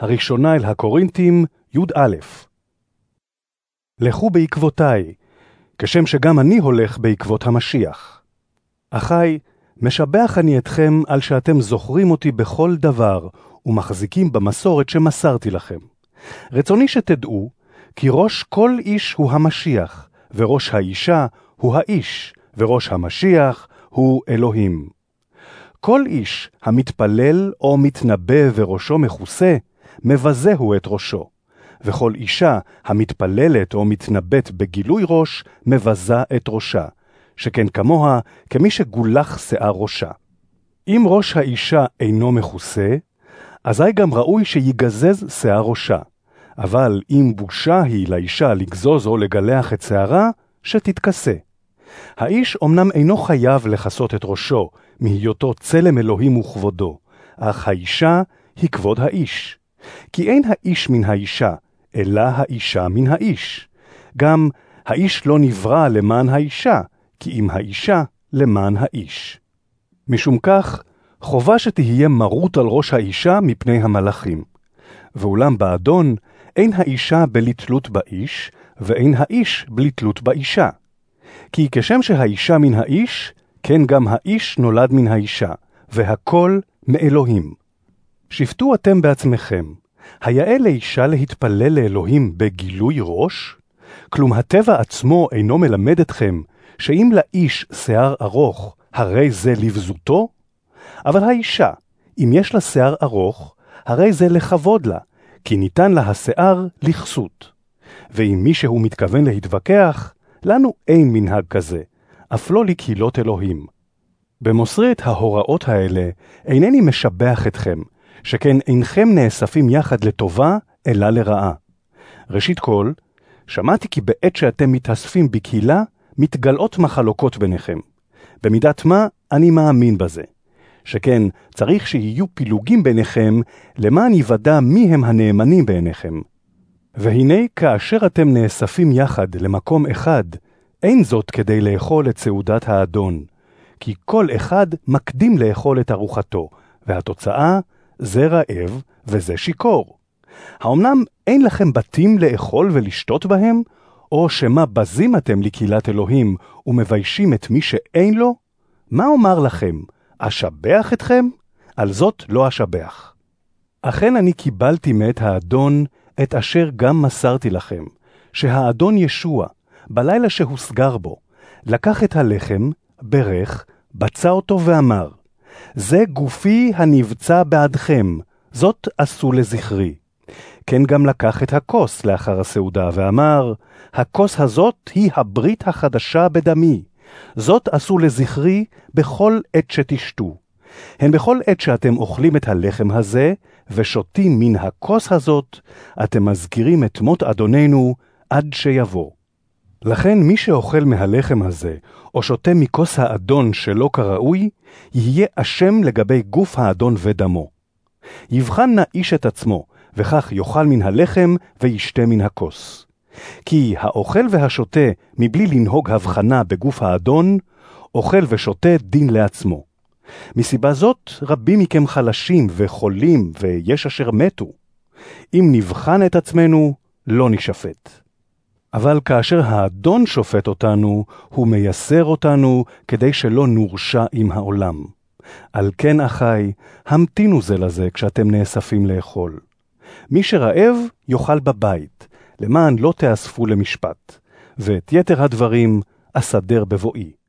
הראשונה אל הקורינתים, י"א. לכו בעקבותיי, כשם שגם אני הולך בעקבות המשיח. אחי, משבח אני אתכם על שאתם זוכרים אותי בכל דבר, ומחזיקים במסורת שמסרתי לכם. רצוני שתדעו, כי ראש כל איש הוא המשיח, וראש האישה הוא האיש, וראש המשיח הוא אלוהים. כל איש המתפלל או מתנבא וראשו מכוסה, מבזהו את ראשו. וכל אישה המתפללת או מתנבאת בגילוי ראש, מבזה את ראשה, שכן כמוה כמי שגולח שיער ראשה. אם ראש האישה אינו מכוסה, אזי גם ראוי שיגזז שיער ראשה. אבל אם בושה היא לאישה לגזוז או לגלח את שערה, שתתכסה. האיש אמנם אינו חייב לכסות את ראשו, מהיותו צלם אלוהים וכבודו, אך האישה היא כבוד האיש. כי אין האיש מן האישה, אלא האישה מן האיש. גם האיש לא נברא למען האישה, כי אם האישה למען האיש. משום כך, חובה שתהיה מרות על ראש האישה מפני המלאכים. ואולם באדון, אין האישה בלי תלות באיש, ואין האיש בלי תלות באישה. כי כשם שהאישה מן האיש, כן גם האיש נולד מן האישה, והכל מאלוהים. שפטו אתם בעצמכם, היאה לאישה להתפלל לאלוהים בגילוי ראש? כלום הטבע עצמו אינו מלמד אתכם, שאם לאיש שיער ארוך, הרי זה לבזותו? אבל האישה, אם יש לה שיער ארוך, הרי זה לכבוד לה, כי ניתן לה השיער לכסות. ואם מישהו מתכוון להתווכח, לנו אין מנהג כזה, אף לא לקהילות אלוהים. במוסרי את ההוראות האלה, אינני משבח אתכם, שכן אינכם נאספים יחד לטובה, אלא לרעה. ראשית כל, שמעתי כי בעת שאתם מתאספים בקהילה, מתגלעות מחלוקות ביניכם. במידת מה, אני מאמין בזה. שכן צריך שיהיו פילוגים ביניכם, למען יוודא מי הם הנאמנים בעיניכם. והנה כאשר אתם נאספים יחד למקום אחד, אין זאת כדי לאכול את סעודת האדון, כי כל אחד מקדים לאכול את ארוחתו, והתוצאה זה רעב וזה שיקור. האמנם אין לכם בתים לאכול ולשתות בהם, או שמה בזים אתם לקהילת אלוהים ומביישים את מי שאין לו? מה אומר לכם? אשבח אתכם? על זאת לא אשבח. אכן אני קיבלתי מאת האדון את אשר גם מסרתי לכם, שהאדון ישוע, בלילה שהוסגר בו, לקח את הלחם, ברך, בצע אותו ואמר, זה גופי הנבצע בעדכם, זאת עשו לזכרי. כן גם לקח את הכוס לאחר הסעודה ואמר, הכוס הזאת היא הברית החדשה בדמי, זאת עשו לזכרי בכל עת שתשתו. הן בכל עת שאתם אוכלים את הלחם הזה, ושותים מן הכוס הזאת, אתם מזכירים את מות אדוננו עד שיבוא. לכן מי שאוכל מהלחם הזה, או שותה מכוס האדון שלא כראוי, יהיה אשם לגבי גוף האדון ודמו. יבחן נא איש את עצמו, וכך יאכל מן הלחם וישתה מן הכוס. כי האוכל והשותה מבלי לנהוג הבחנה בגוף האדון, אוכל ושותה דין לעצמו. מסיבה זאת רבים מכם חלשים וחולים ויש אשר מתו. אם נבחן את עצמנו, לא נשפט. אבל כאשר האדון שופט אותנו, הוא מייסר אותנו כדי שלא נורשע עם העולם. על כן אחי, המתינו זה לזה כשאתם נאספים לאכול. מי שרעב יאכל בבית, למען לא תאספו למשפט, ואת יתר הדברים אסדר בבואי.